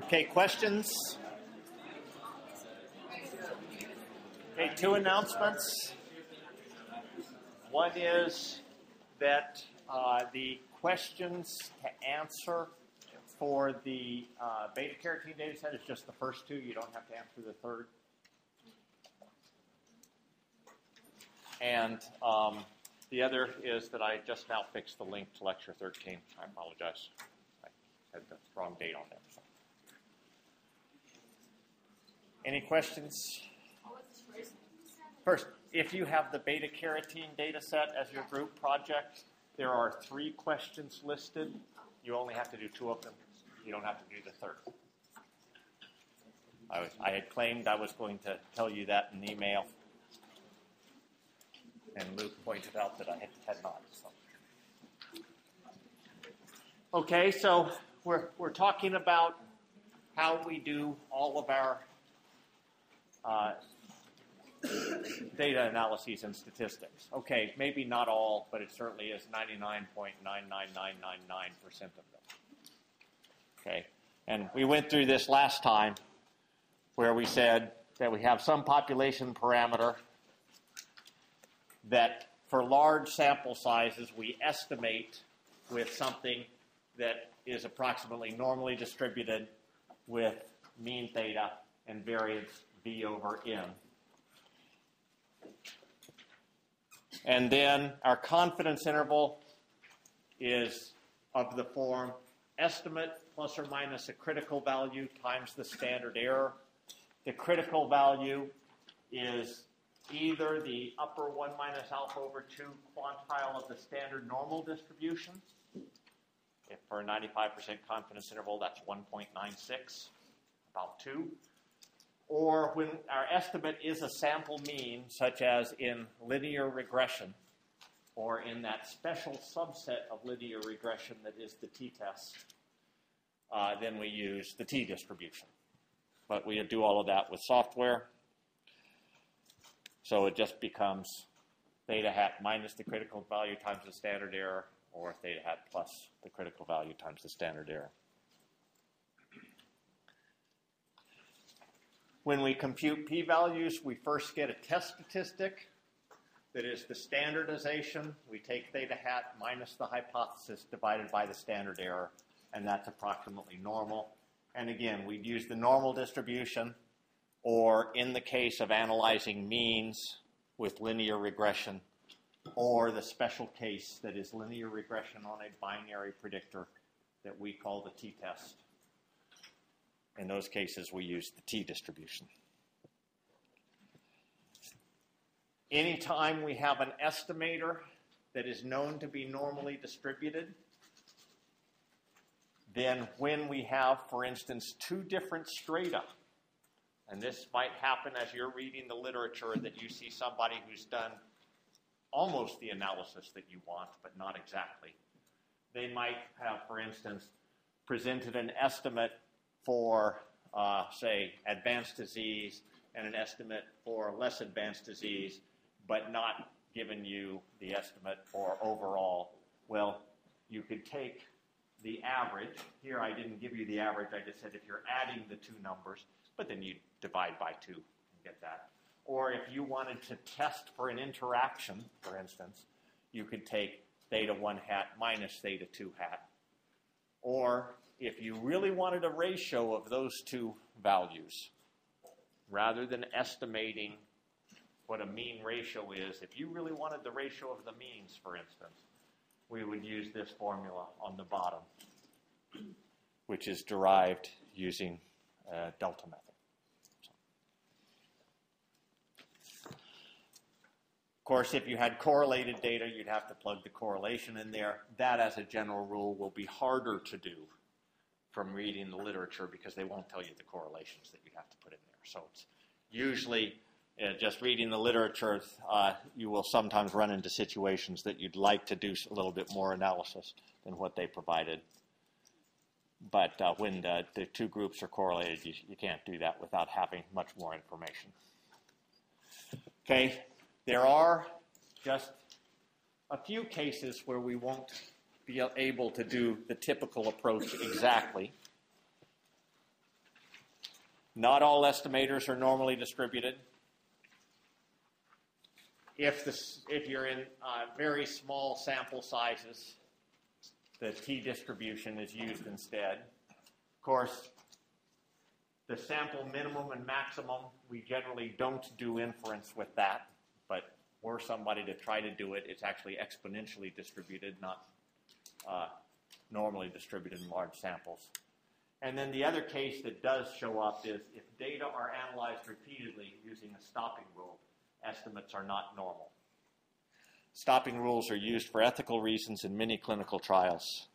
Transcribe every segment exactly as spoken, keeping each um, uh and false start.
Okay, questions? Okay, two announcements. One is that uh, the questions to answer for the uh, beta carotene data set is just the first two. You don't have to answer the third. And um, the other is that I just now fixed the link to lecture thirteen. I apologize. I had the wrong date on there. So. Any questions? First, if you have the beta carotene data set as your group project, there are three questions listed. You only have to do two of them. You don't have to do the third. I, was, I had claimed I was going to tell you that in email, and Luke pointed out that I had, had not. So. Okay, so we're we're talking about how we do all of our uh, data analyses and statistics. Okay, maybe not all, but it certainly is ninety-nine point nine nine nine nine nine percent of them. Okay, and we went through this last time where we said that we have some population parameter that for large sample sizes we estimate with something that is approximately normally distributed with mean theta and variance v over n. And then our confidence interval is of the form estimate plus or minus a critical value times the standard error. The critical value is either the upper one minus alpha over two quantile of the standard normal distribution. If for a ninety-five percent confidence interval, that's one point nine six, about two. Or when our estimate is a sample mean, such as in linear regression, or in that special subset of linear regression that is the t-test, uh, then we use the t-distribution. But we do all of that with software. So it just becomes theta hat minus the critical value times the standard error, or theta hat plus the critical value times the standard error. When we compute p-values, we first get a test statistic that is the standardization. We take theta hat minus the hypothesis divided by the standard error, and that's approximately normal. And again, we'd use the normal distribution, or in the case of analyzing means with linear regression, or the special case that is linear regression on a binary predictor that we call the t-test. In those cases, we use the t-distribution. Anytime we have an estimator that is known to be normally distributed, then when we have, for instance, two different strata, and this might happen as you're reading the literature that you see somebody who's done almost the analysis that you want, but not exactly. They might have, for instance, presented an estimate for, uh, say, advanced disease and an estimate for less advanced disease, but not given you the estimate for overall. Well, you could take the average. Here I didn't give you the average. I just said if you're adding the two numbers, but then you divide by two and get that. Or if you wanted to test for an interaction, for instance, you could take theta one hat minus theta two hat. Or if you really wanted a ratio of those two values, rather than estimating what a mean ratio is, if you really wanted the ratio of the means, for instance, we would use this formula on the bottom, which is derived using uh, delta method. Of course, if you had correlated data, you'd have to plug the correlation in there. That, as a general rule, will be harder to do from reading the literature because they won't tell you the correlations that you have to put in there. So it's usually uh, just reading the literature, uh, you will sometimes run into situations that you'd like to do a little bit more analysis than what they provided. But uh, when the, the two groups are correlated, you, you can't do that without having much more information. Okay, there are just a few cases where we won't be able to do the typical approach exactly. Not all estimators are normally distributed. If, this, if you're in uh, very small sample sizes, the t-distribution is used instead. Of course, the sample minimum and maximum, we generally don't do inference with that, but were somebody to try to do it, it's actually exponentially distributed, not uh, normally distributed in large samples. And then the other case that does show up is if data are analyzed repeatedly using a stopping rule, estimates are not normal. Stopping rules are used for ethical reasons in many clinical trials.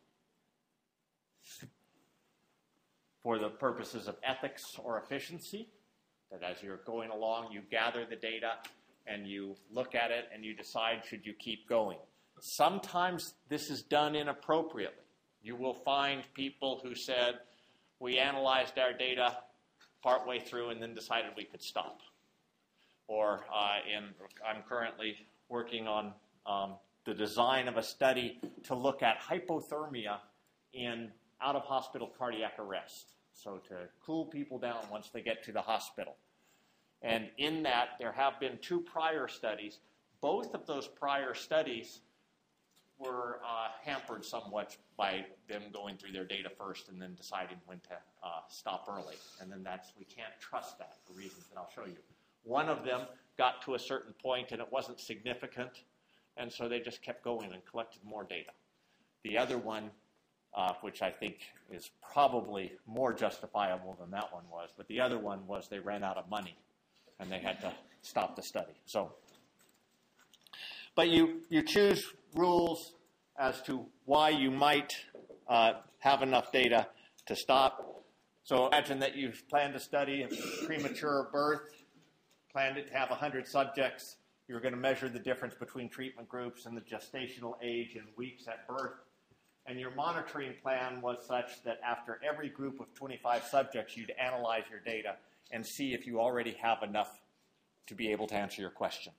For the purposes of ethics or efficiency, that as you're going along, you gather the data and you look at it and you decide, should you keep going? Sometimes this is done inappropriately. You will find people who said, we analyzed our data partway through and then decided we could stop. Or uh, in, I'm currently working on um, the design of a study to look at hypothermia in out-of-hospital cardiac arrest. So to cool people down once they get to the hospital. And in that, there have been two prior studies. Both of those prior studies were uh, hampered somewhat by them going through their data first and then deciding when to uh, stop early. And then that's, we can't trust that for reasons that I'll show you. One of them got to a certain point and it wasn't significant, and so they just kept going and collected more data. The other one, uh, which I think is probably more justifiable than that one was, but the other one was they ran out of money and they had to stop the study. So, but you, you choose rules as to why you might uh, have enough data to stop. So imagine that you've planned a study of premature birth, planned it to have one hundred subjects. You're going to measure the difference between treatment groups and the gestational age in weeks at birth. And your monitoring plan was such that after every group of twenty-five subjects, you'd analyze your data and see if you already have enough to be able to answer your question.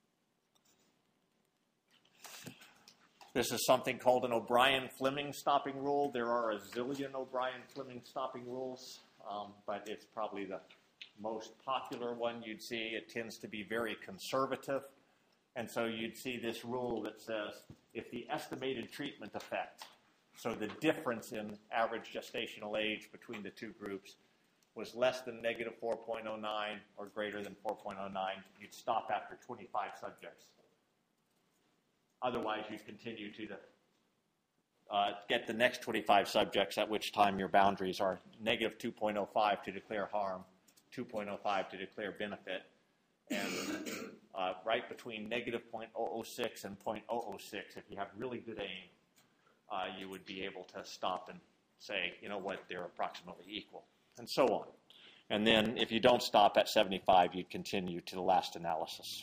This is something called an O'Brien-Fleming stopping rule. There are a zillion O'Brien-Fleming stopping rules, um, but it's probably the most popular one you'd see. It tends to be very conservative. And so you'd see this rule that says if the estimated treatment effect, so the difference in average gestational age between the two groups, was less than negative four point oh nine or greater than four point oh nine, you'd stop after twenty-five subjects. Otherwise, you'd continue to the, uh, get the next twenty-five subjects, at which time your boundaries are negative two point oh five to declare harm, two point oh five to declare benefit, and uh, right between negative zero point zero zero six and zero point zero zero six, if you have really good aim, uh, you would be able to stop and say, you know what, they're approximately equal, and so on. And then if you don't stop at seventy-five, you'd continue to the last analysis.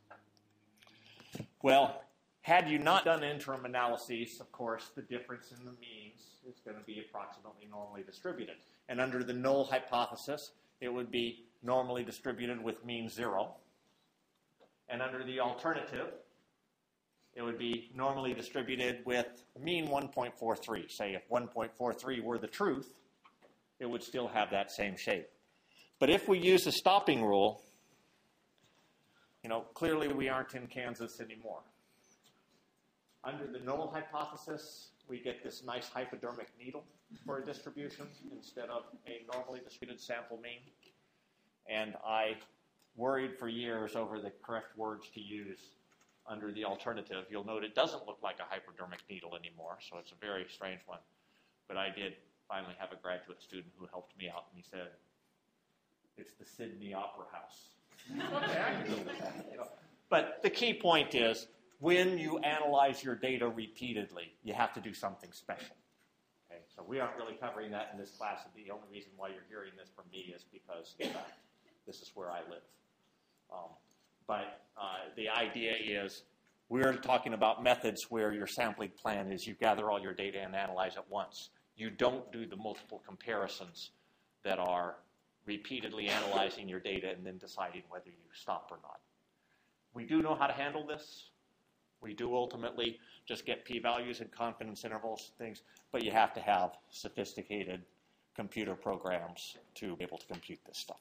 Well, had you not done interim analyses, of course, the difference in the means is going to be approximately normally distributed. And under the null hypothesis, it would be normally distributed with mean zero. And under the alternative, it would be normally distributed with mean one point four three. Say if one point four three were the truth, it would still have that same shape. But if we use the stopping rule, you know, clearly we aren't in Kansas anymore. Under the null hypothesis, we get this nice hypodermic needle for a distribution instead of a normally distributed sample mean. And I worried for years over the correct words to use under the alternative. You'll note it doesn't look like a hypodermic needle anymore, so it's a very strange one. But I did finally have a graduate student who helped me out, and he said, it's the Sydney Opera House. Okay, I can go with that. You know. But the key point is, when you analyze your data repeatedly, you have to do something special. Okay, so we aren't really covering that in this class, and the only reason why you're hearing this from me is because, in fact, this is where I live. Um, but uh, the idea is we're talking about methods where your sampling plan is you gather all your data and analyze it once. You don't do the multiple comparisons that are repeatedly analyzing your data and then deciding whether you stop or not. We do know how to handle this. We do ultimately just get p-values and confidence intervals, things, but you have to have sophisticated computer programs to be able to compute this stuff.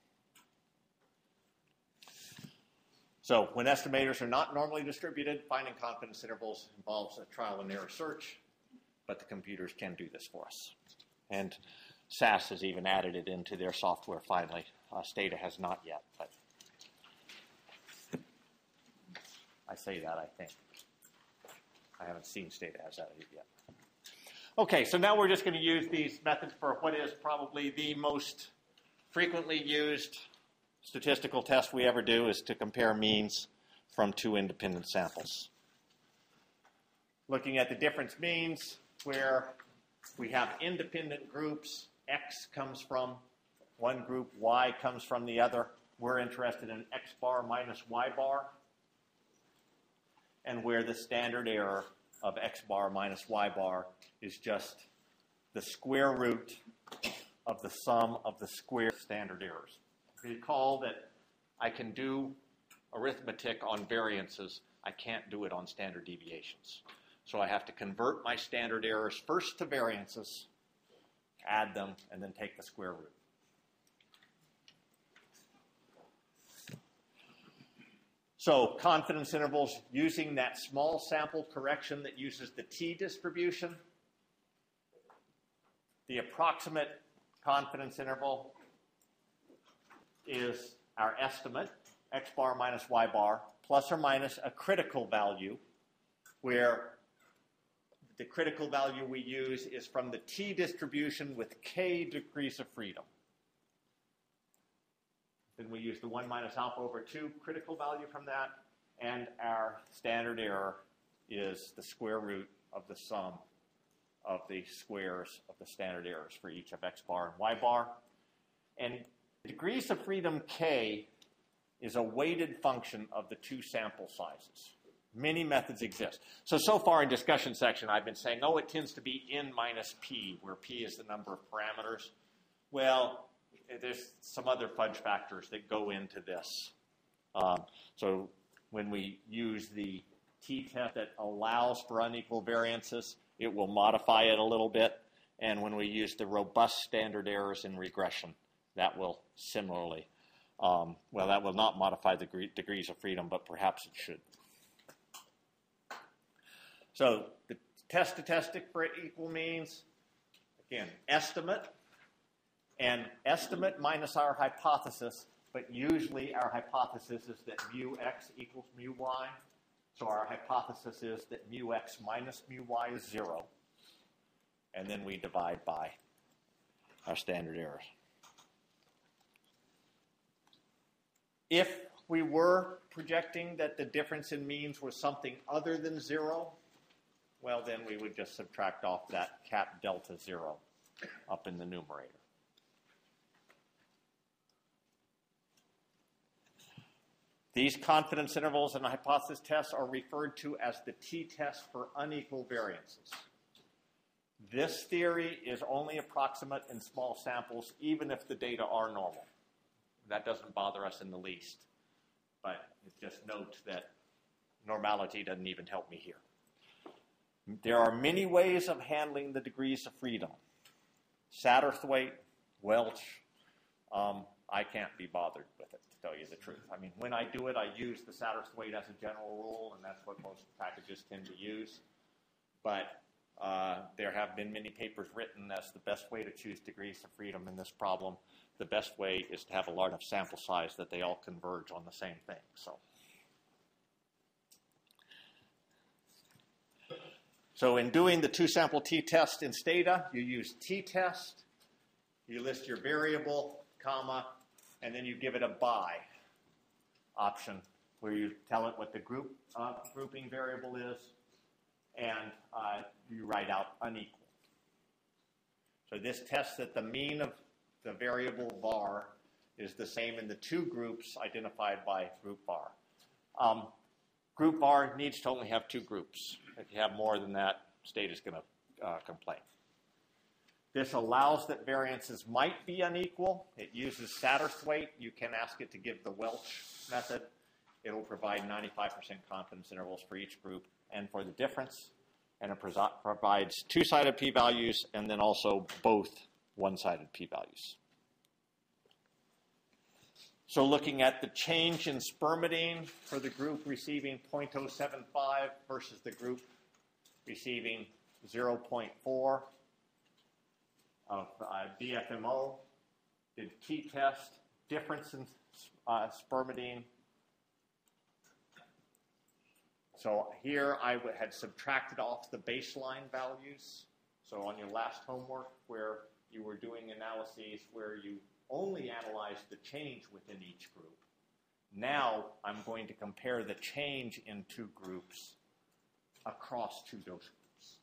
So when estimators are not normally distributed, finding confidence intervals involves a trial and error search, but the computers can do this for us. And S A S has even added it into their software finally. Uh, Stata has not yet, but I say that, I think. I haven't seen Stata has added it yet. Okay, so now we're just going to use these methods for what is probably the most frequently used statistical test we ever do, is to compare means from two independent samples. Looking at the difference means, where we have independent groups, X comes from one group, Y comes from the other. We're interested in X bar minus Y bar, and where the standard error of X bar minus Y bar is just the square root of the sum of the square standard errors. Recall that I can do arithmetic on variances. I can't do it on standard deviations. So I have to convert my standard errors first to variances, add them, and then take the square root. So confidence intervals using that small sample correction that uses the t distribution. The approximate confidence interval is our estimate, X bar minus Y bar, plus or minus a critical value, where the critical value we use is from the t distribution with k degrees of freedom. Then we use the one minus alpha over two critical value from that, and our standard error is the square root of the sum of the squares of the standard errors for each of X bar and Y bar. And degrees of freedom k is a weighted function of the two sample sizes. Many methods exist. So, so far in discussion section, I've been saying, oh, it tends to be n minus p, where p is the number of parameters. Well, there's some other fudge factors that go into this. Um, so when we use the t-test that allows for unequal variances, it will modify it a little bit. And when we use the robust standard errors in regression, that will similarly, um, well, that will not modify the degree, degrees of freedom, but perhaps it should. So the test statistic for equal means, again, estimate, and estimate minus our hypothesis, but usually our hypothesis is that mu x equals mu y. So our hypothesis is that mu x minus mu y is zero. And then we divide by our standard errors. If we were projecting that the difference in means was something other than zero, well, then we would just subtract off that cap delta zero up in the numerator. These confidence intervals and hypothesis tests are referred to as the t-test for unequal variances. This theory is only approximate in small samples, even if the data are normal. That doesn't bother us in the least, but just note that normality doesn't even help me here. There are many ways of handling the degrees of freedom. Satterthwaite, Welch, um, I can't be bothered with it, to tell you the truth. I mean, when I do it, I use the Satterthwaite as a general rule, and that's what most packages tend to use. But uh, there have been many papers written as the best way to choose degrees of freedom in this problem. The best way is to have a large enough sample size that they all converge on the same thing. So, so in doing the two-sample t-test in Stata, you use t-test, you list your variable, comma, and then you give it a by option, where you tell it what the group uh, grouping variable is, and uh, you write out unequal. So this tests that the mean of the variable var is the same in the two groups identified by group var. Um, group var needs to only have two groups. If you have more than that, Stata is going to uh, complain. This allows that variances might be unequal. It uses Satterthwaite. You can ask it to give the Welch method. It will provide ninety-five percent confidence intervals for each group and for the difference. And it provides two-sided p-values and then also both one-sided p-values. So looking at the change in spermidine for the group receiving zero point zero seven five versus the group receiving zero point four of uh, D F M O, did t-test, difference in uh, spermidine. So here I had subtracted off the baseline values. So on your last homework where you were doing analyses where you only analyzed the change within each group, now I'm going to compare the change in two groups across two dose groups.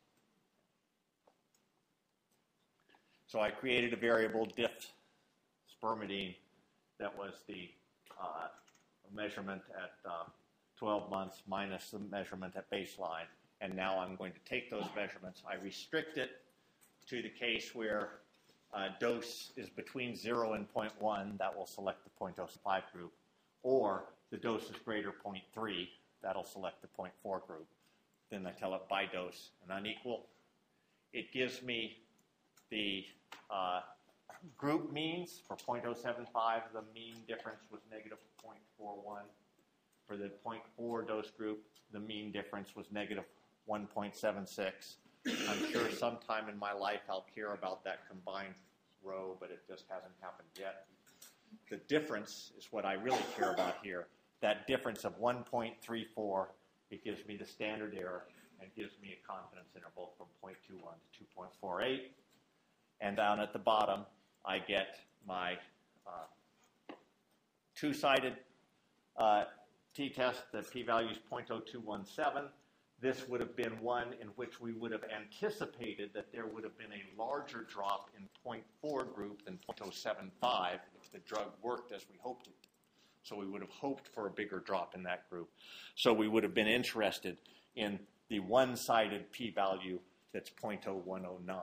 So I created a variable diff spermidine that was the uh, measurement at uh, twelve months minus the measurement at baseline. And now I'm going to take those measurements. I restrict it to the case where uh, dose is between zero and zero point one. That will select the zero point zero five group. Or the dose is greater zero point three. That'll select the zero point four group. Then I tell it by dose and unequal. It gives me the uh, group means. For zero point zero seven five, the mean difference was negative zero point four one. For the zero point four dose group, the mean difference was negative one point seven six. I'm sure sometime in my life I'll care about that combined row, but it just hasn't happened yet. The difference is what I really care about here. That difference of one point three four, it gives me the standard error and gives me a confidence interval from zero point two one to two point four eight. And down at the bottom, I get my uh, two-sided uh, t-test. The p-value is zero point zero two one seven. This would have been one in which we would have anticipated that there would have been a larger drop in zero point four group than zero point zero seven five if the drug worked as we hoped it. So we would have hoped for a bigger drop in that group. So we would have been interested in the one-sided p-value that's zero point zero one zero nine.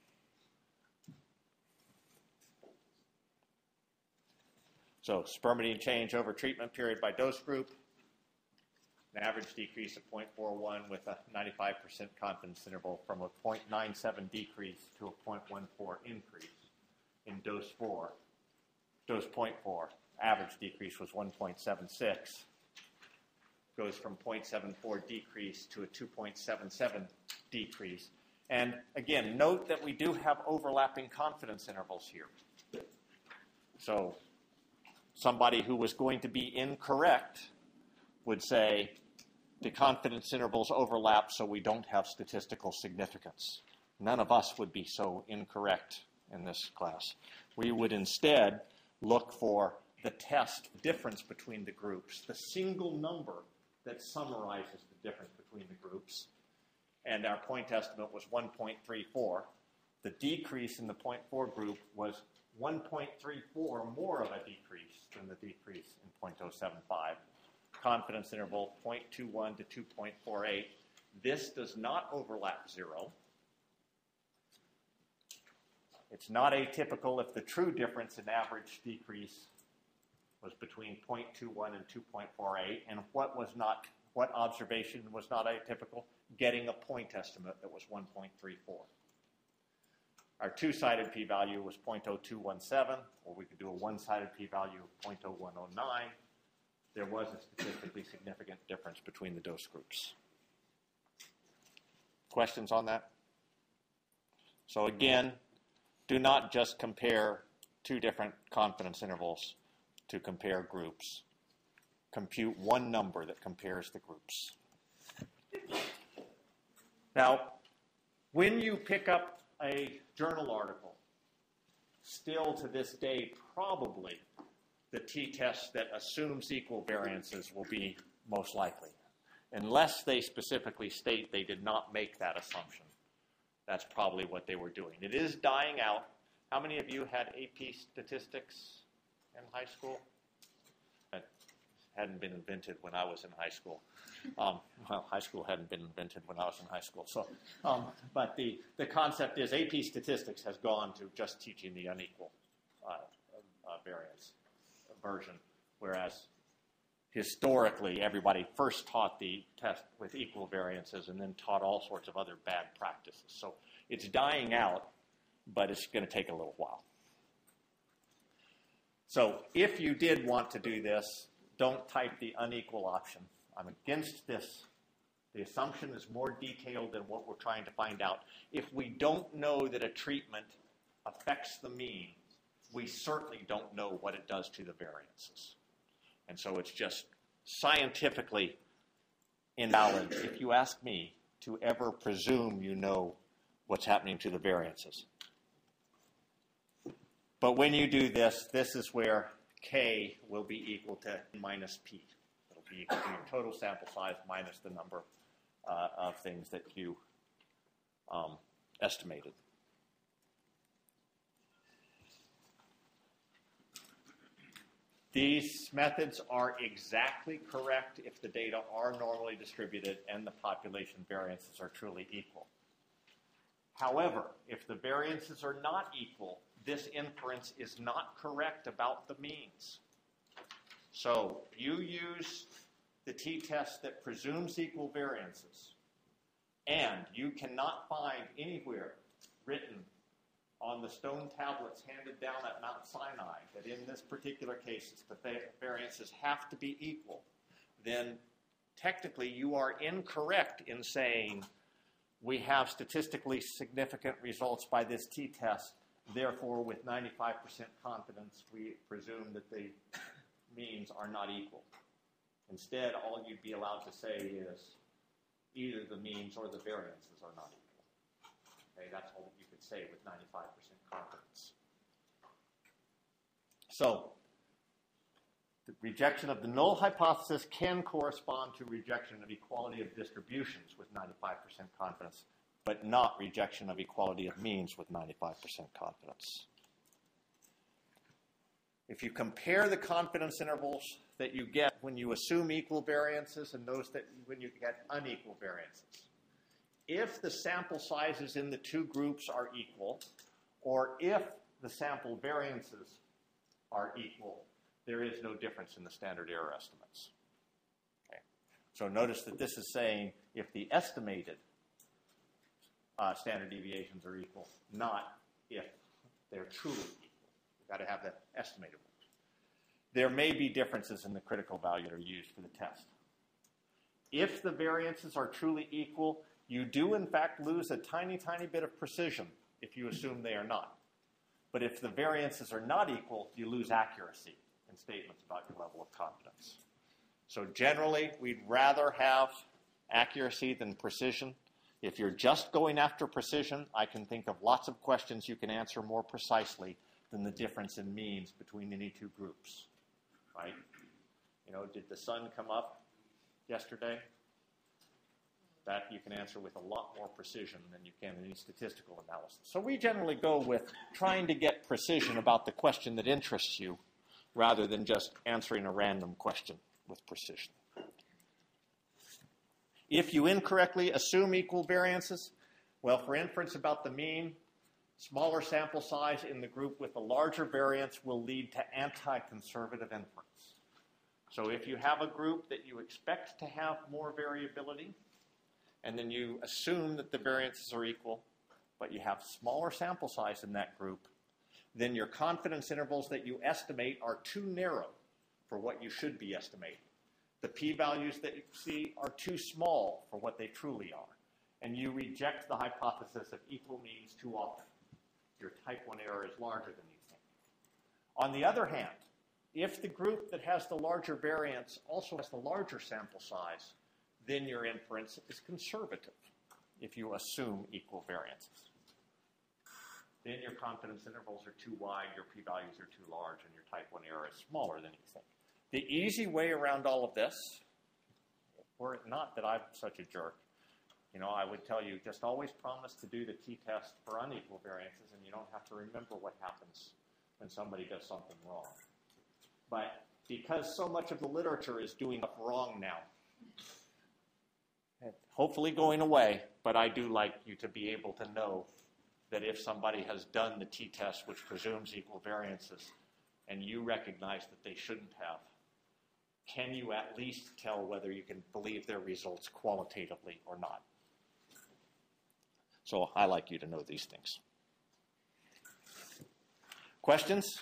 So spermidine change over treatment period by dose group. An average decrease of zero point four one with a ninety-five percent confidence interval from a zero point nine seven decrease to a zero point one four increase in dose four. Dose zero point four, average decrease was one point seven six. Goes from zero point seven four decrease to a two point seven seven decrease. And again, note that we do have overlapping confidence intervals here. So somebody who was going to be incorrect would say the confidence intervals overlap so we don't have statistical significance. None of us would be so incorrect in this class. We would instead look for the test difference between the groups, the single number that summarizes the difference between the groups. And our point estimate was one point three four. The decrease in the zero point four group was one point three four more of a decrease than the decrease in zero point zero seven five. Confidence interval zero point two one to two point four eight. This does not overlap zero. It's not atypical if the true difference in average decrease was between zero point two one and two point four eight. And what was not, what observation was not atypical? Getting a point estimate that was one point three four. Our two-sided p-value was zero point zero two one seven, or we could do a one-sided p-value of zero point zero one zero nine. There was a statistically significant difference between the dose groups. Questions on that? So again, do not just compare two different confidence intervals to compare groups. Compute one number that compares the groups. Now, when you pick up a journal article, still to this day, probably the t-test that assumes equal variances will be most likely, unless they specifically state they did not make that assumption. That's probably what they were doing. It is dying out. How many of you had A P statistics in high school? That hadn't been invented when I was in high school. Um, well, high school hadn't been invented when I was in high school. So, um, but the, the concept is A P statistics has gone to just teaching the unequal uh, uh, variance version, whereas historically everybody first taught the test with equal variances and then taught all sorts of other bad practices. So it's dying out, but it's going to take a little while. So if you did want to do this, don't type the unequal option. I'm against this. The assumption is more detailed than what we're trying to find out. If we don't know that a treatment affects the mean, we certainly don't know what it does to the variances. And so it's just scientifically invalid, if you ask me, to ever presume you know what's happening to the variances. But when you do this, this is where K will be equal to minus P. It'll be equal to your total sample size minus the number uh, of things that you um, estimated. These methods are exactly correct if the data are normally distributed and the population variances are truly equal. However, if the variances are not equal, this inference is not correct about the means. So you use the t-test that presumes equal variances, and you cannot find anywhere written on the stone tablets handed down at Mount Sinai that in this particular case the variances have to be equal, then technically you are incorrect in saying we have statistically significant results by this t-test, therefore with ninety-five percent confidence we presume that the means are not equal. Instead, all you'd be allowed to say is either the means or the variances are not equal. Okay, that's all that you could say with ninety-five percent confidence. So, the rejection of the null hypothesis can correspond to rejection of equality of distributions with ninety-five percent confidence, but not rejection of equality of means with ninety-five percent confidence. If you compare the confidence intervals that you get when you assume equal variances and those that when you get unequal variances, if the sample sizes in the two groups are equal, or if the sample variances are equal, there is no difference in the standard error estimates. Okay. So notice that this is saying if the estimated uh, standard deviations are equal, not if they're truly equal. You've got to have the estimated ones. There may be differences in the critical value that are used for the test. If the variances are truly equal, you do in fact lose a tiny, tiny bit of precision if you assume they are not. But if the variances are not equal, you lose accuracy in statements about your level of confidence. So generally, we'd rather have accuracy than precision. If you're just going after precision, I can think of lots of questions you can answer more precisely than the difference in means between any two groups, right? You know, did the sun come up yesterday? That you can answer with a lot more precision than you can in any statistical analysis. So we generally go with trying to get precision about the question that interests you rather than just answering a random question with precision. If you incorrectly assume equal variances, well, for inference about the mean, smaller sample size in the group with a larger variance will lead to anti-conservative inference. So if you have a group that you expect to have more variability, and then you assume that the variances are equal, but you have smaller sample size in that group, then your confidence intervals that you estimate are too narrow for what you should be estimating. The p-values that you see are too small for what they truly are, and you reject the hypothesis of equal means too often. Your type one error is larger than you think. On the other hand, if the group that has the larger variance also has the larger sample size, then your inference is conservative if you assume equal variances. Then your confidence intervals are too wide, your p-values are too large, and your type one error is smaller than you think. The easy way around all of this, were it not that I'm such a jerk, you know, I would tell you just always promise to do the t-test for unequal variances, and you don't have to remember what happens when somebody does something wrong. But because so much of the literature is doing it wrong now, hopefully going away, but I do like you to be able to know that if somebody has done the t-test, which presumes equal variances, and you recognize that they shouldn't have, can you at least tell whether you can believe their results qualitatively or not? So I like you to know these things. Questions?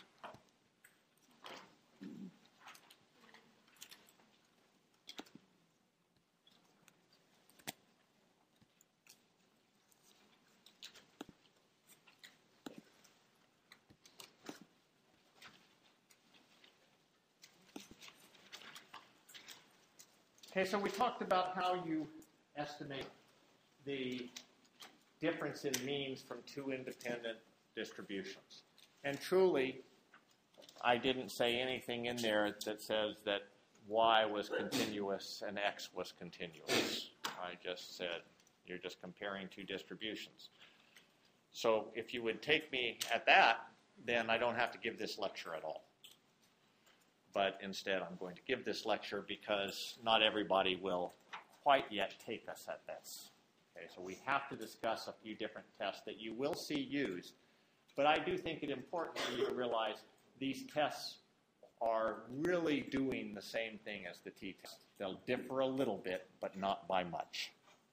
Okay, so we talked about how you estimate the difference in means from two independent distributions. And truly, I didn't say anything in there that says that y was continuous and x was continuous. I just said you're just comparing two distributions. So if you would take me at that, then I don't have to give this lecture at all. But instead, I'm going to give this lecture because not everybody will quite yet take us at this. Okay, so we have to discuss a few different tests that you will see used. But I do think it important for you to realize these tests are really doing the same thing as the t-test. They'll differ a little bit, but not by much.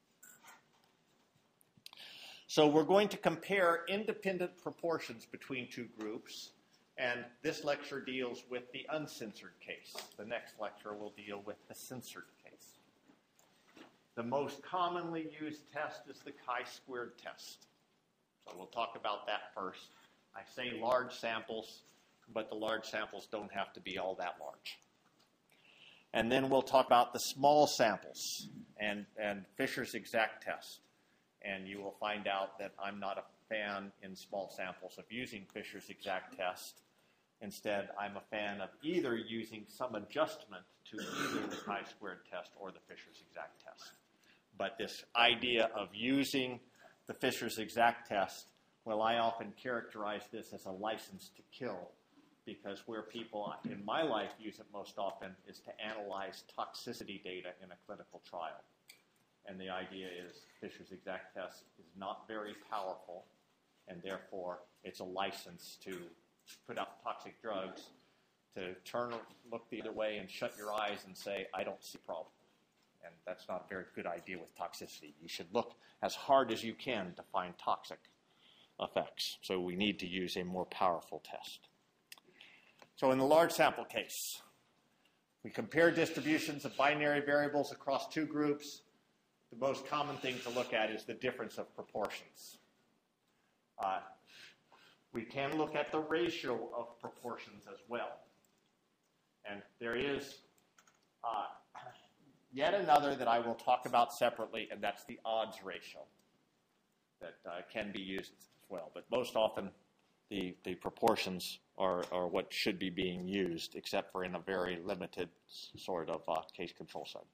So we're going to compare independent proportions between two groups. And this lecture deals with the uncensored case. The next lecture will deal with the censored case. The most commonly used test is the chi-squared test. So we'll talk about that first. I say large samples, but the large samples don't have to be all that large. And then we'll talk about the small samples and, and Fisher's exact test. And you will find out that I'm not a fan in small samples of using Fisher's exact test. Instead, I'm a fan of either using some adjustment to either the chi-squared test or the Fisher's exact test. But this idea of using the Fisher's exact test, well, I often characterize this as a license to kill, because where people in my life use it most often is to analyze toxicity data in a clinical trial. And the idea is Fisher's exact test is not very powerful, and therefore it's a license to put out toxic drugs, to turn, look the other way and shut your eyes and say, I don't see a problem. And that's not a very good idea with toxicity. You should look as hard as you can to find toxic effects. So we need to use a more powerful test. So in the large sample case, we compare distributions of binary variables across two groups. The most common thing to look at is the difference of proportions. Uh, we can look at the ratio of proportions as well. And there is uh, yet another that I will talk about separately, and that's the odds ratio that uh, can be used as well. But most often, the, the proportions are, are what should be being used, except for in a very limited sort of uh, case control setting.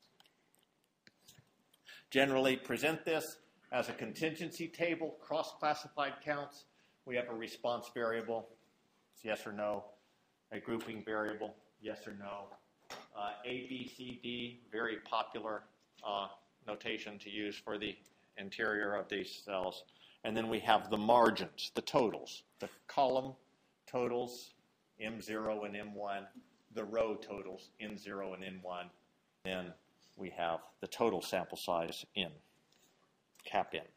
Generally present this as a contingency table, cross-classified counts. We have a response variable, it's yes or no, a grouping variable, yes or no, uh, A, B, C, D, very popular uh, notation to use for the interior of these cells. And then we have the margins, the totals, the column totals, M zero and M one, the row totals, N zero and N one. Then we have the total sample size N, cap N.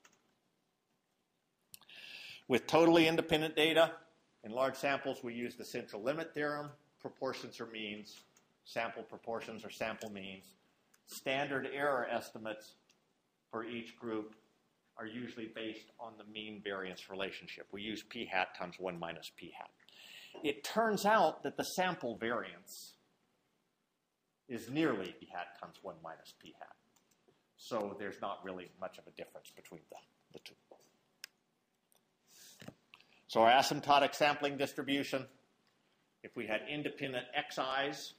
With totally independent data, in large samples we use the central limit theorem, proportions or means, sample proportions or sample means. Standard error estimates for each group are usually based on the mean variance relationship. We use p hat times one minus p hat. It turns out that the sample variance is nearly p hat times one minus p hat. So there's not really much of a difference between the, the two. So our asymptotic sampling distribution, if we had independent xi's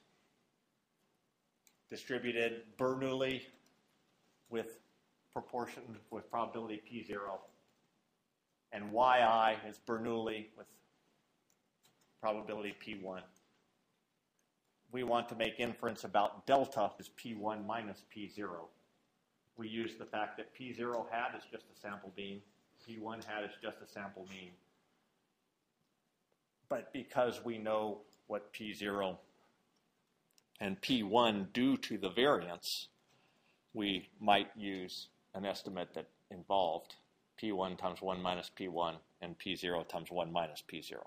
distributed Bernoulli with proportion with probability p zero, and yi is Bernoulli with probability p one. We want to make inference about delta is p one minus p zero. We use the fact that p zero hat is just a sample mean, p one hat is just a sample mean. But because we know what p zero and p one do to the variance, we might use an estimate that involved P one times one minus P one, and P zero times one minus P zero.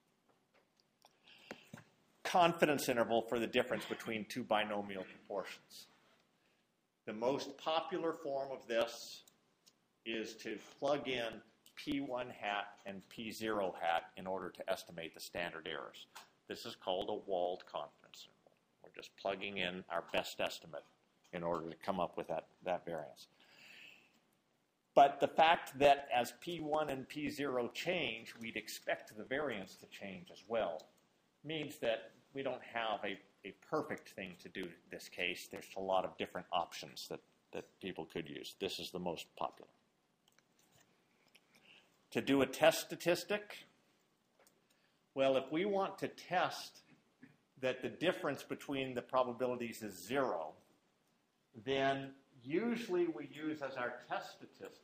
Confidence interval for the difference between two binomial proportions. The most popular form of this is to plug in P one hat and P zero hat in order to estimate the standard errors. This is called a walled confidence interval. We're just plugging in our best estimate in order to come up with that, that variance. But the fact that as P one and P zero change, we'd expect the variance to change as well, means that we don't have a, a perfect thing to do in this case. There's a lot of different options that, that people could use. This is the most popular. To do a test statistic, well, if we want to test that the difference between the probabilities is zero, then usually we use as our test statistic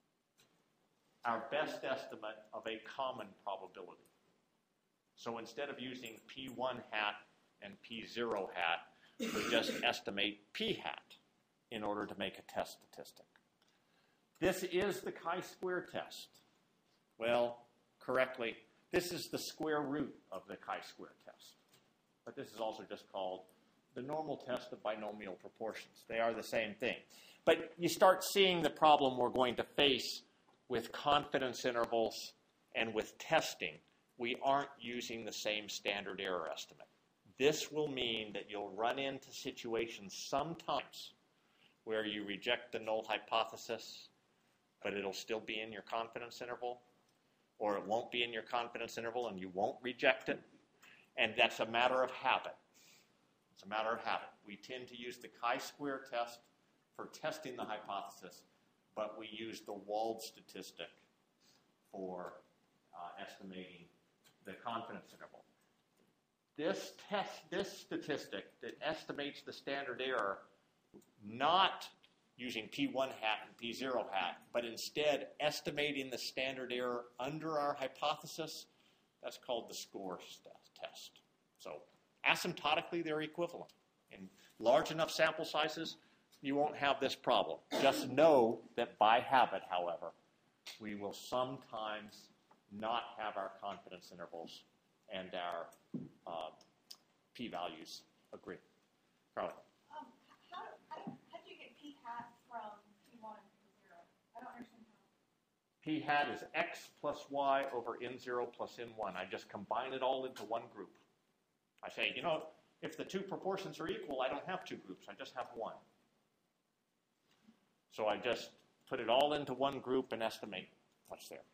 our best estimate of a common probability. So instead of using P one hat and P zero hat, we just estimate P hat in order to make a test statistic. This is the chi-square test. Well, correctly, this is the square root of the chi-square test. But this is also just called the normal test of binomial proportions. They are the same thing. But you start seeing the problem we're going to face with confidence intervals and with testing. We aren't using the same standard error estimate. This will mean that you'll run into situations sometimes where you reject the null hypothesis, but it'll still be in your confidence interval, or it won't be in your confidence interval and you won't reject it. And that's a matter of habit. It's a matter of habit. We tend to use the chi-square test for testing the hypothesis, but we use the walled statistic for uh, estimating the confidence interval. This test, this statistic that estimates the standard error, not using P one hat and P zero hat, but instead estimating the standard error under our hypothesis, that's called the score test. So asymptotically, they're equivalent. In large enough sample sizes, you won't have this problem. Just know that by habit, however, we will sometimes not have our confidence intervals and our uh, p-values agree. Carly. Um, how, how, how do you get p hat from P one and P zero? I don't understand how. P hat is x plus y over n zero plus n one. I just combine it all into one group. I say, you know, if the two proportions are equal, I don't have two groups. I just have one. So I just put it all into one group and estimate what's there.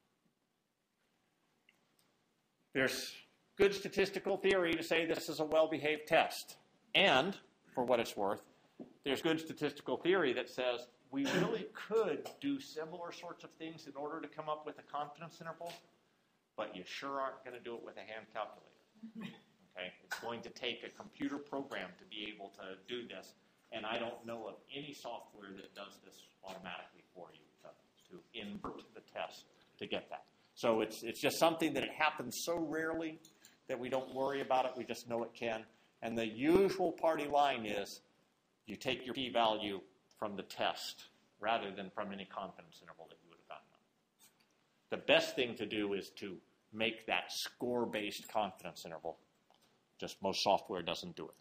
There's good statistical theory to say this is a well-behaved test. And, for what it's worth, there's good statistical theory that says we really could do similar sorts of things in order to come up with a confidence interval, but you sure aren't going to do it with a hand calculator. Okay? It's going to take a computer program to be able to do this, and I don't know of any software that does this automatically for you to, to invert the test to get that. So it's it's just something that it happens so rarely that we don't worry about it. We just know it can. And the usual party line is you take your p-value from the test rather than from any confidence interval that you would have gotten. The best thing to do is to make that score-based confidence interval. Just most software doesn't do it.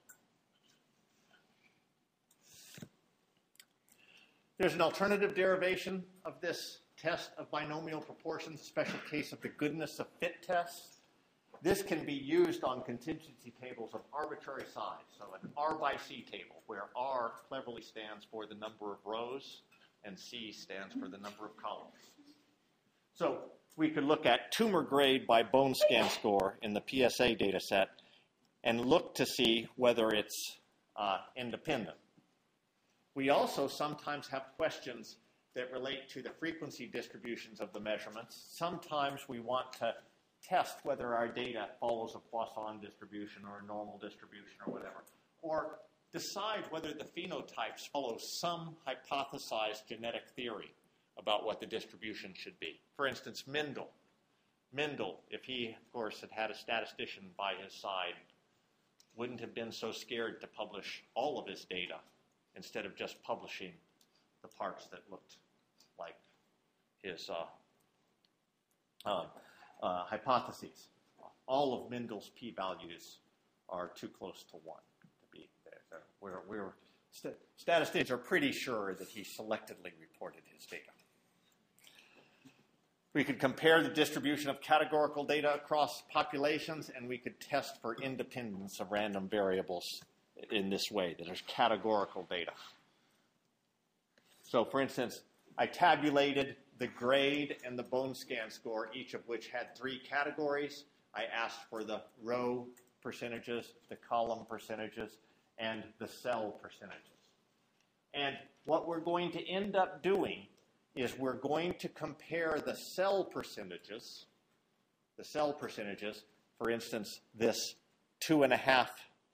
There's an alternative derivation of this test of binomial proportions, a special case of the goodness of fit test. This can be used on contingency tables of arbitrary size. So an R by C table, where R cleverly stands for the number of rows and C stands for the number of columns. So we could look at tumor grade by bone scan score in the P S A data set and look to see whether it's uh, independent. We also sometimes have questions that relate to the frequency distributions of the measurements. Sometimes we want to test whether our data follows a Poisson distribution or a normal distribution or whatever, or decide whether the phenotypes follow some hypothesized genetic theory about what the distribution should be. For instance, Mendel. Mendel, if he, of course, had had a statistician by his side, wouldn't have been so scared to publish all of his data instead of just publishing the parts that looked like his uh, um, uh, hypotheses. All of Mendel's p-values are too close to one to be there. So we're, we're st- statisticians are pretty sure that he selectively reported his data. We could compare the distribution of categorical data across populations, and we could test for independence of random variables in this way, that there's categorical data. So, for instance, I tabulated the grade and the bone scan score, each of which had three categories. I asked for the row percentages, the column percentages, and the cell percentages. And what we're going to end up doing is we're going to compare the cell percentages, the cell percentages, for instance, this two and a half,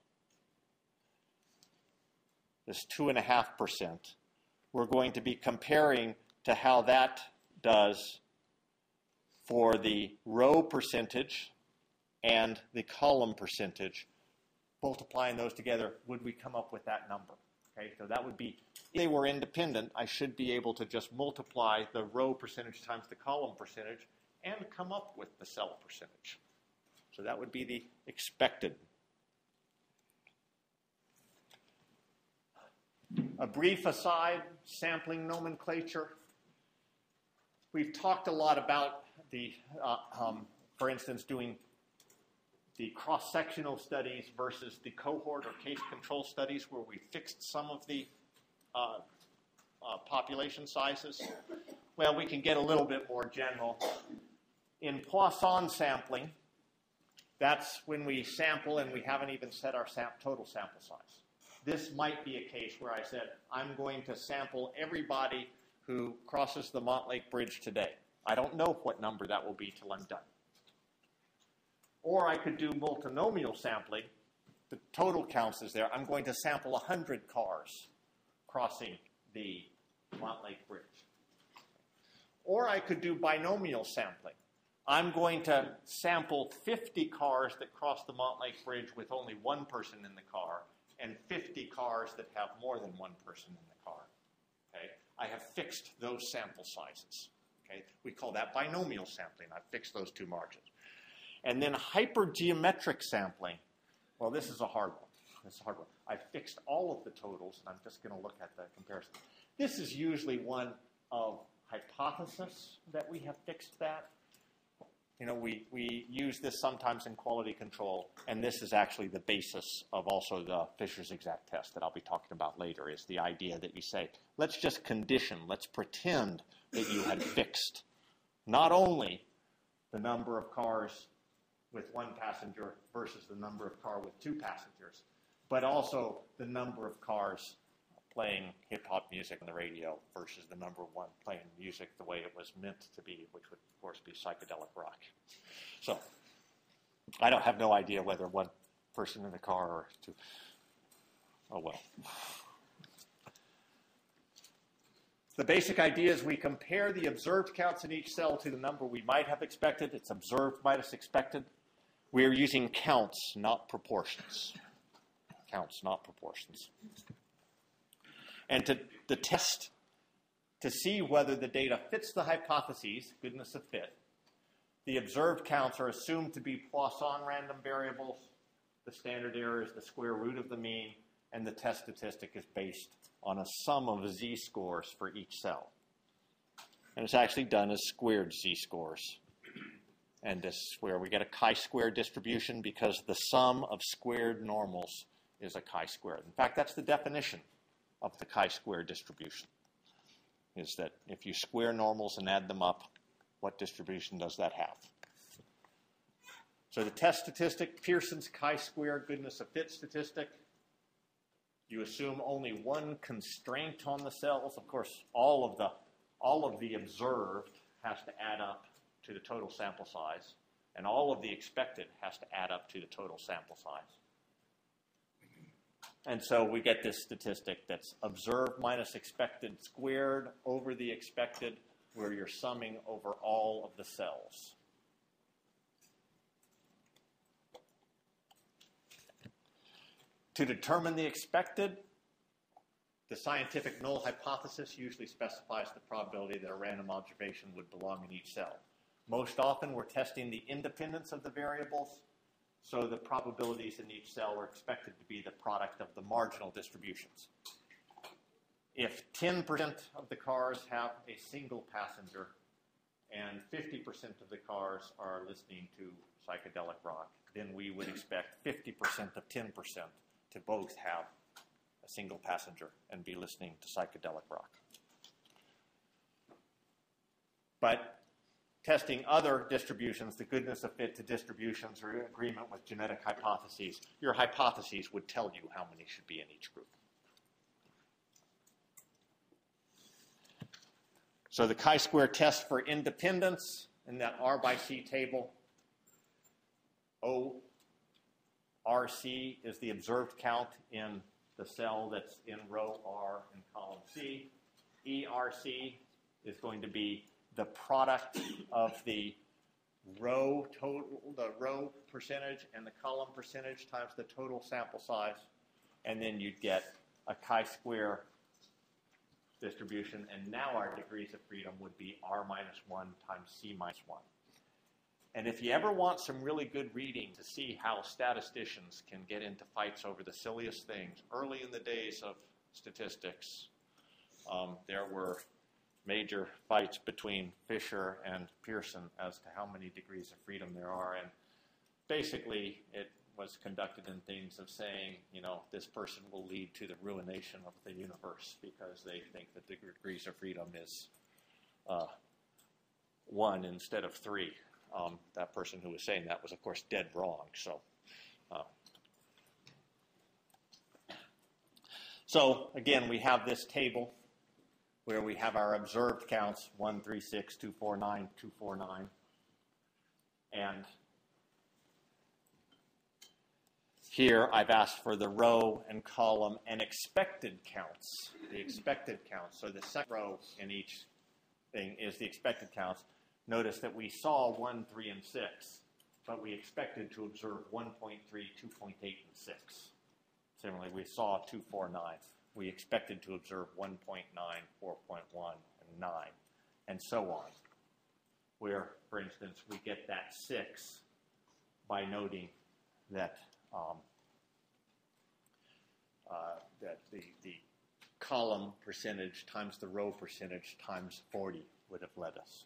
this two and a half percent, we're going to be comparing to how that does for the row percentage and the column percentage. Multiplying those together, would we come up with that number? Okay, so that would be, if they were independent, I should be able to just multiply the row percentage times the column percentage and come up with the cell percentage. So that would be the expected. A brief aside, sampling nomenclature. We've talked a lot about the, uh, um, for instance, doing the cross-sectional studies versus the cohort or case control studies where we fixed some of the uh, uh, population sizes. Well, we can get a little bit more general. In Poisson sampling, that's when we sample and we haven't even set our sam- total sample size. This might be a case where I said, I'm going to sample everybody who crosses the Montlake Bridge today. I don't know what number that will be till I'm done. Or I could do multinomial sampling. The total counts is there. I'm going to sample one hundred cars crossing the Montlake Bridge. Or I could do binomial sampling. I'm going to sample fifty cars that cross the Montlake Bridge with only one person in the car, and fifty cars that have more than one person in the car. Okay? I have fixed those sample sizes. Okay? We call that binomial sampling. I've fixed those two margins. And then hypergeometric sampling. Well, this is a hard one. This is a hard one. I've fixed all of the totals, and I'm just going to look at the comparison. This is usually one of hypothesis that we have fixed that. You know, we, we use this sometimes in quality control, and this is actually the basis of also the Fisher's exact test that I'll be talking about later, is the idea that you say, let's just condition, let's pretend that you had fixed not only the number of cars with one passenger versus the number of cars with two passengers, but also the number of cars playing hip-hop music on the radio versus the number one playing music the way it was meant to be, which would, of course, be psychedelic rock. So I don't have no idea whether one person in the car or two. Oh, well. The basic idea is we compare the observed counts in each cell to the number we might have expected. It's observed minus expected. We are using counts, not proportions. Counts, not proportions. And to the test to see whether the data fits the hypotheses, goodness of fit, the observed counts are assumed to be Poisson random variables. The standard error is the square root of the mean, and the test statistic is based on a sum of z-scores for each cell. And it's actually done as squared z-scores. And this is where we get a chi-square distribution because the sum of squared normals is a chi-squared. In fact, that's the definition of the chi-square distribution, is that if you square normals and add them up, what distribution does that have? So the test statistic, Pearson's chi-square goodness of fit statistic, you assume only one constraint on the cells. Of course, all of the all of the observed has to add up to the total sample size, and all of the expected has to add up to the total sample size. And so we get this statistic that's observed minus expected squared over the expected, where you're summing over all of the cells. To determine the expected, The scientific null hypothesis usually specifies the probability that a random observation would belong in each cell. Most often, we're testing the independence of the variables, so the probabilities in each cell are expected to be the product of the marginal distributions. If ten percent of the cars have a single passenger and fifty percent of the cars are listening to psychedelic rock, then we would expect fifty percent of ten percent to both have a single passenger and be listening to psychedelic rock. But testing other distributions, the goodness of fit to distributions or agreement with genetic hypotheses, your hypotheses would tell you how many should be in each group. So the chi-square test for independence in that R by C table, O R C is the observed count in the cell that's in row R in column C. E R C is going to be the product of the row total, the row percentage and the column percentage times the total sample size, and then you'd get a chi-square distribution, and now our degrees of freedom would be R minus one times C minus one. And if you ever want some really good reading to see how statisticians can get into fights over the silliest things, early in the days of statistics, um, there were major fights between Fisher and Pearson as to how many degrees of freedom there are. And basically, it was conducted in things of saying, you know, this person will lead to the ruination of the universe because they think that the degrees of freedom is uh, one instead of three. Um, that person who was saying that was, of course, dead wrong. So, uh, so again, we have this table where we have our observed counts, one, three, six, two, four, nine, two, four, nine. And here I've asked for the row and column and expected counts, the expected counts. So the second row in each thing is the expected counts. Notice that we saw one, three, and six, but we expected to observe one point three, two point eight, and six. Similarly, we saw two, four, nine. We expected to observe one point nine, four point one, and nine, and so on. Where, for instance, we get that six by noting that um, uh, that the, the column percentage times the row percentage times forty would have led us.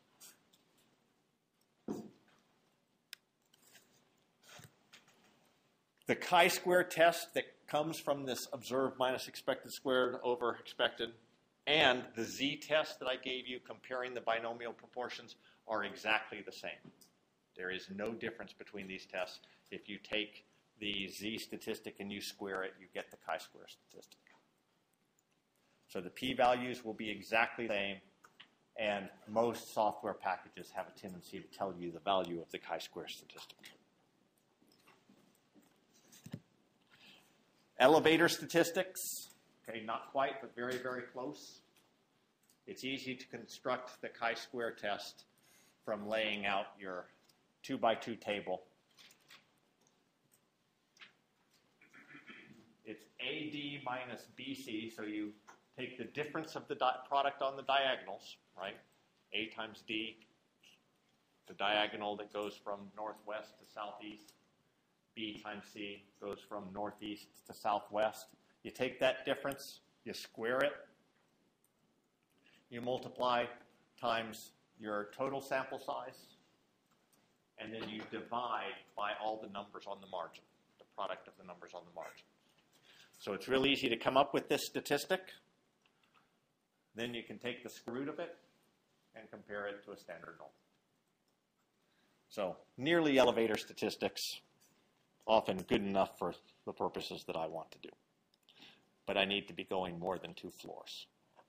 The chi-square test that comes from this observed minus expected squared over expected and the z-test that I gave you comparing the binomial proportions are exactly the same. There is no difference between these tests. If you take the z statistic and you square it, you get the chi-square statistic. So the p-values will be exactly the same, and most software packages have a tendency to tell you the value of the chi-square statistic. Elevator statistics, okay, not quite, but very, very close. It's easy to construct the chi-square test from laying out your two by two table. It's A D minus B C, so you take the difference of the di- product on the diagonals, right? A times D, the diagonal that goes from northwest to southeast. B times C goes from northeast to southwest. You take that difference, you square it, you multiply times your total sample size, and then you divide by all the numbers on the margin, the product of the numbers on the margin. So it's real easy to come up with this statistic. Then you can take the square root of it and compare it to a standard null. So nearly elevator statistics, often good enough for the purposes that I want to do. But I need to be going more than two floors.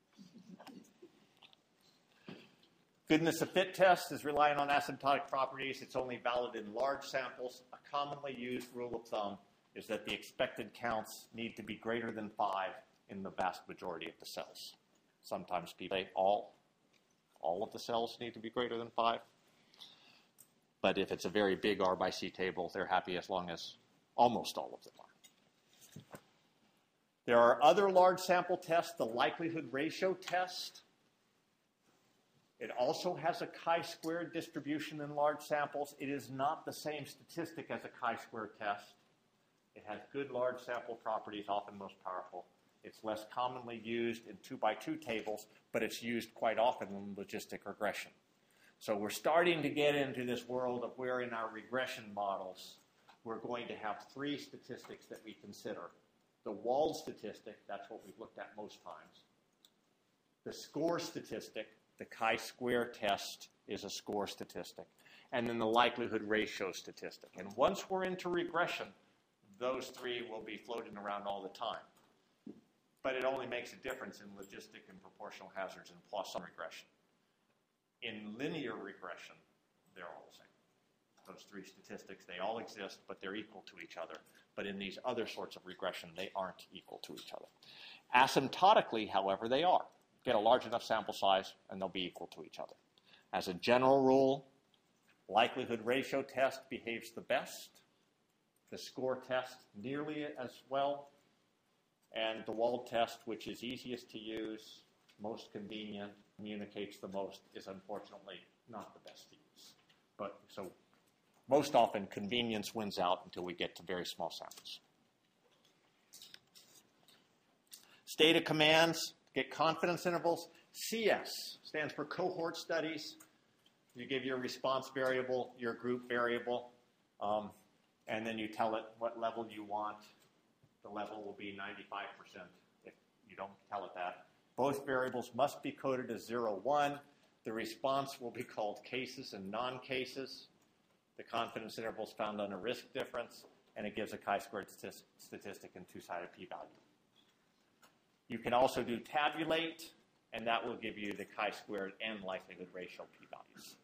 Goodness of fit test is relying on asymptotic properties. It's only valid in large samples. A commonly used rule of thumb is that the expected counts need to be greater than five in the vast majority of the cells. Sometimes people say all, all of the cells need to be greater than five. But if it's a very big R by C table, they're happy as long as almost all of them are. There are other large sample tests, the likelihood ratio test. It also has a chi-squared distribution in large samples. It is not the same statistic as a chi-square test. It has good large sample properties, often most powerful. It's less commonly used in two by two tables, but it's used quite often in logistic regression. So we're starting to get into this world of where in our regression models we're going to have three statistics that we consider. The Wald statistic, that's what we've looked at most times. The score statistic, the chi-square test is a score statistic. And then the likelihood ratio statistic. And once we're into regression, those three will be floating around all the time. But it only makes a difference in logistic and proportional hazards and Poisson regression. In linear regression, they're all the same. Those three statistics, they all exist, but they're equal to each other. But in these other sorts of regression, they aren't equal to each other. Asymptotically, however, they are. Get a large enough sample size, and they'll be equal to each other. As a general rule, likelihood ratio test behaves the best. The score test nearly as well. And the Wald test, which is easiest to use, most convenient, communicates the most, is unfortunately not the best to use. But so most often, convenience wins out until we get to very small samples. State of commands, get confidence intervals. C S stands for cohort studies. You give your response variable, your group variable, um, and then you tell it what level you want. The level will be ninety-five percent if you don't tell it that. Both variables must be coded as zero, one. The response will be called cases and non-cases. The confidence interval is found on a risk difference, and it gives a chi-squared statistic and two-sided p-value. You can also do tabulate, and that will give you the chi-squared and likelihood ratio p-values.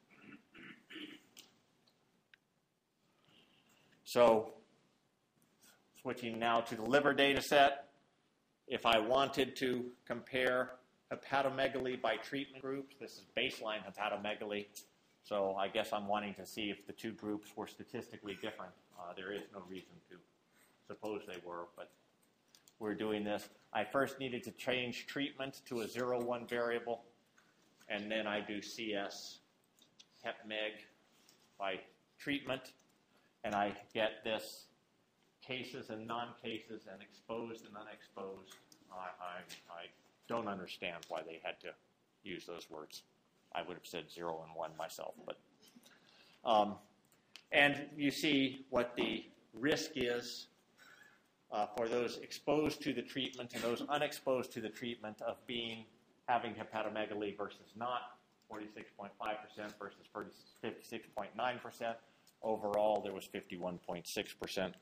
So, switching now to the liver data set, if I wanted to compare hepatomegaly by treatment groups, this is baseline hepatomegaly. So I guess I'm wanting to see if the two groups were statistically different. Uh, there is no reason to suppose they were, but we're doing this. I first needed to change treatment to a zero one variable, and then I do C S hepmeg by treatment, and I get this cases and non-cases and exposed and unexposed. I, I, I don't understand why they had to use those words. I would have said zero and one myself. But um, and you see what the risk is uh, for those exposed to the treatment and those unexposed to the treatment of being having hepatomegaly versus not, forty-six point five percent versus fifty-six point nine percent. Overall, there was fifty-one point six percent.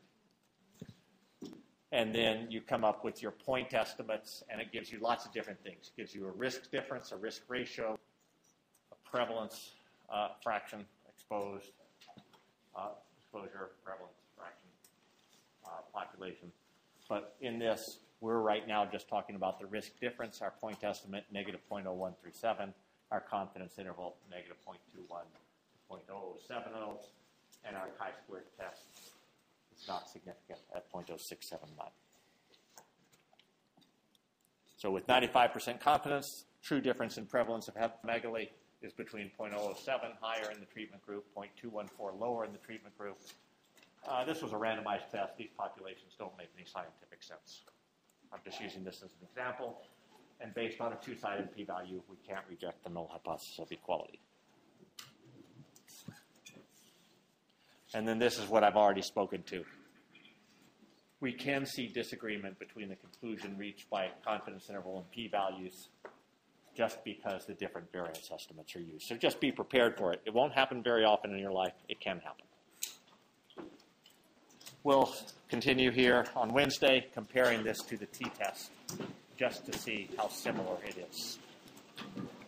And then you come up with your point estimates, and it gives you lots of different things. It gives you a risk difference, a risk ratio, a prevalence uh, fraction, exposed, uh, exposure, prevalence fraction, uh, population. But in this, we're right now just talking about the risk difference, our point estimate, negative zero point zero one three seven, our confidence interval, negative zero point two one to zero point zero zero seven zero, and our chi-squared test is not significant at zero point zero six seven nine. So with ninety-five percent confidence, true difference in prevalence of hepatomegaly is between zero point zero zero seven higher in the treatment group, zero point two one four lower in the treatment group. Uh, this was a randomized test. These populations don't make any scientific sense. I'm just using this as an example. And based on a two-sided p-value, we can't reject the null hypothesis of equality. And then this is what I've already spoken to. We can see disagreement between the conclusion reached by confidence interval and p-values just because the different variance estimates are used. So just be prepared for it. It won't happen very often in your life. It can happen. We'll continue here on Wednesday comparing this to the t-test just to see how similar it is.